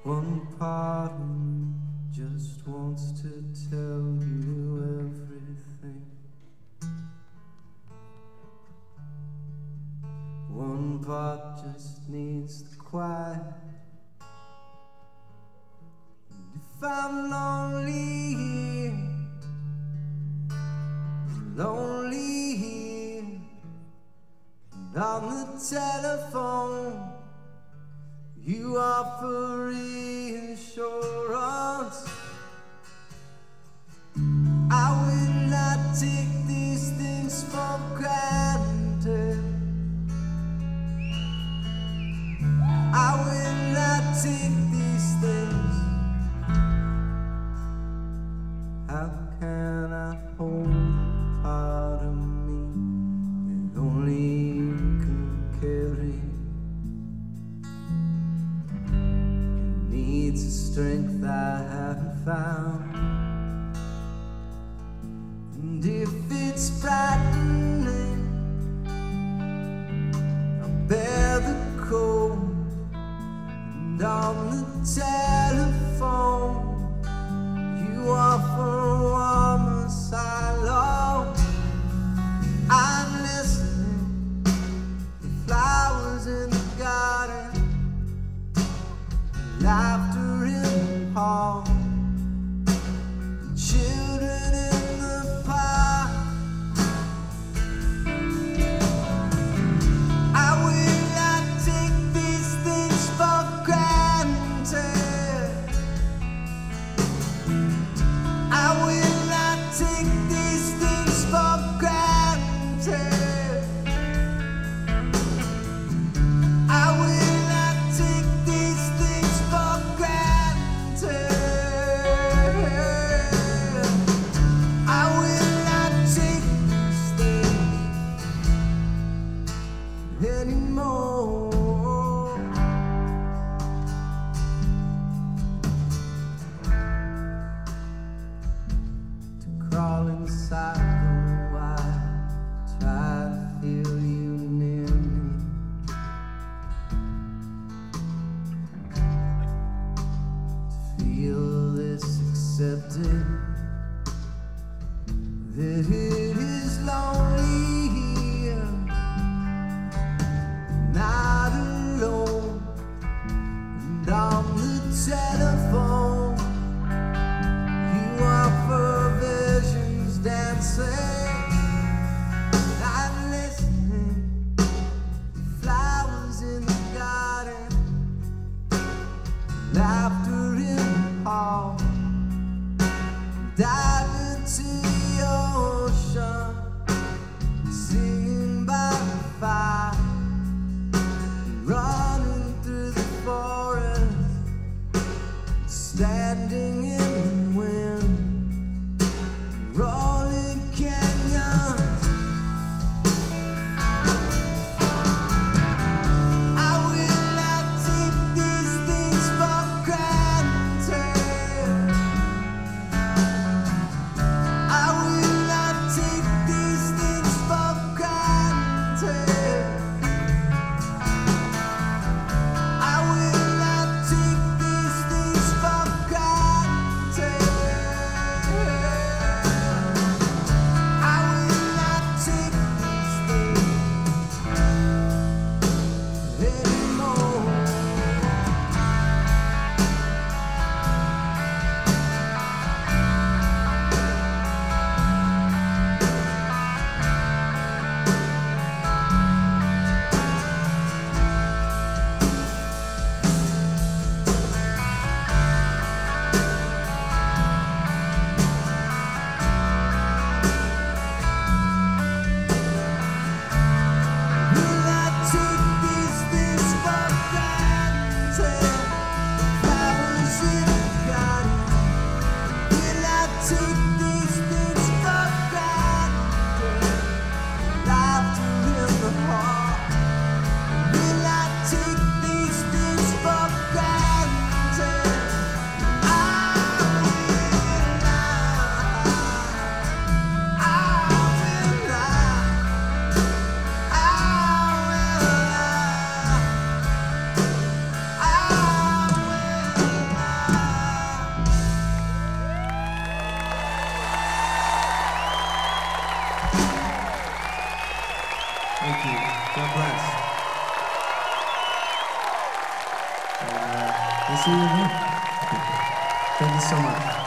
One part of me just wants to tell you everything. One part just needs the quiet. And if I'm lonely here, lonely here, and on the telephone you offer reassurance. I will not take these things for granted. I will not take these things. How can I hold a part of me that only you can carry? Needs a strength I haven't found. And if it's frightening, I'll bear the cold. And on the telephone you offer a warm asylum. I'm listening, the flowers in the garden, laughter in the hall, the children in the park. I will not take these things for granted. I will not take these things for granted. I will not take these things for granted. I will not take these things anymore. To crawl inside the wire, try to feel you near me. Feel this accepted, that it is lonely here, not alone. And on the telephone you offer visions dancing. I'm listening, flowers in the garden, laughter in the hall. Dive into the ocean, singing by the fire, running through the forest, standing in the wind, rolling canyons. I will not take these things for granted. I will not take these things for granted. I will not take these things for granted. I will not take these things anymore. Will I take these things Thank you. God bless. And we'll see you again. Thank you so much.